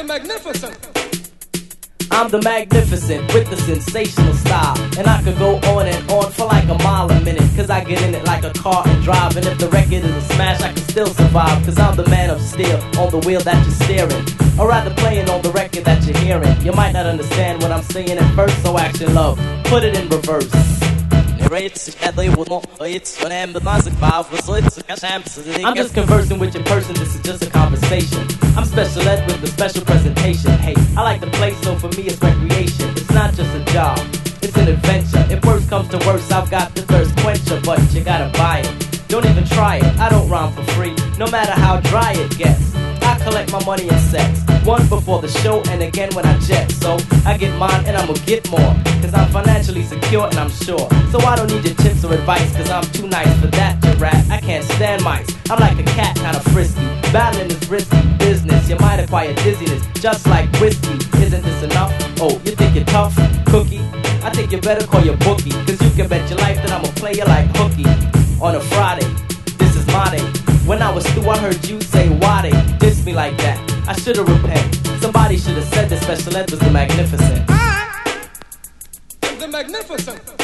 the magnificent. I'm the magnificent with the sensational style. And I could go on and on for like a mile a minute, cause I get in it like a car and drive. And if the record is a smash, I can still survive, cause I'm the man of steel on the wheel that you're steering, or rather playing on the record that you're hearing. You might not understand what I'm saying at first, so action love, put it in reverse. I'm just conversing with your person, this is just a conversation. I'm special ed with a special presentation. Hey, I like to play, so for me it's recreation. It's not just a job, it's an adventure. If worse comes to worse, I've got the thirst quencher, but you gotta buy it. Don't even try it, I don't rhyme for free, no matter how dry it gets. I collect my money in sets, one before the show and again when I jet. So I get mine and I'ma get more, cause I'm financially secure and I'm sure. So I don't need your tips or advice, cause I'm too nice for that, you rat. I can't stand mice, I'm like a cat, kinda frisky. Battling is risky business, you might acquire dizziness, just like whiskey. Isn't this enough? Oh, you think you're tough? Cookie? I think you better call your bookie, cause you can bet your life that I'ma play you like hooky. On a Friday, this is my day. When I was through, I heard you say, why they diss me like that? I should've repent. Somebody should've said that special ed was the magnificent. I am the magnificent.